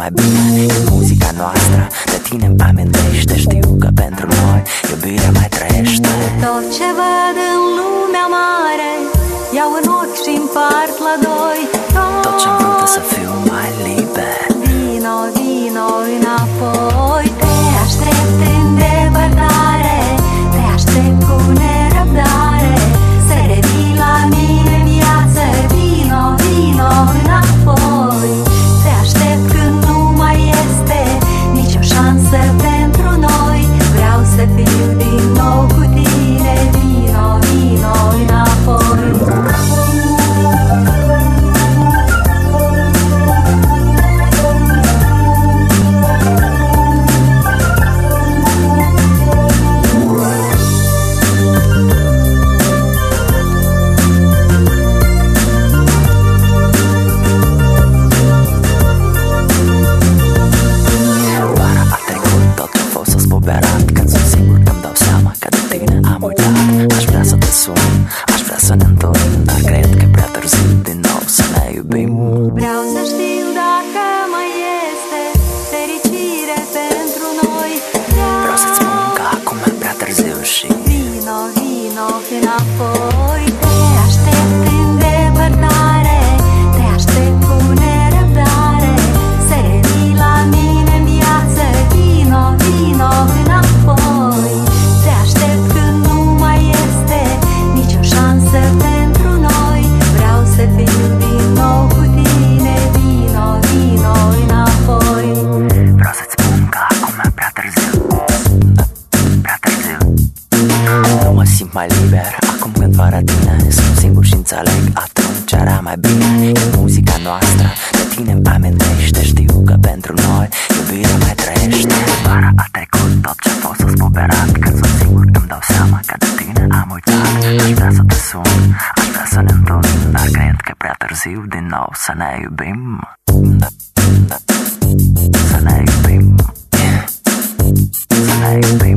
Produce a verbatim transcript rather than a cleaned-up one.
mai bine e muzica noastră. De tine îmi amintește, știu că pentru noi iubirea mai trăiește. Tot ce văd în lumea mare iau în ochi și împart la doi. Tot ce-am vrut să fiu mai liber. Vino, vino înapoi. Te aștept în depărtare, te aștept cu nerăbdare, să revii la mine în viață. Vino, vino înapoi. Te aștept când nu mai este nicio șansă pentru noi. Vreau să fiu din nou cu tine. Vino, vino înapoi. Când sunt singur îmi dau seama că de tine am uitat. Aș vrea să te sun, aș vrea să ne întâlnim, dar cred că e prea târziu din nou să ne iubim. Vreau să știu dacă mai este fericire pentru noi. Vreau să-ți spun că acum e prea târziu și vino, vino înapoi. Te aștept în depărtare, te aștept cu nerăbdare, să revii la mine în viață. Vino, vino înapoi. Te aștept când nu mai este nicio șansă pentru noi. Vreau să fiu din nou cu tine. Vino, vino înapoi. vreau să-ți spun că acum e prea târziu. Prea târziu. Nu mă simt mai liber acum când fără tine sunt singur și înțeleg atunci era mai bine. E muzica noastră, de tine îmi amintește, știu că pentru noi iubirea mai trăiește. Vara a trecut, tot ce-a fost s-a spuberat. Când sunt singur îmi dau seama că de tine am uitat. Aș vrea să te sun, aș vrea să ne întâlnim, dar cred că e prea târziu din nou să ne iubim. Da, da. Să ne iubim. Să ne iubim.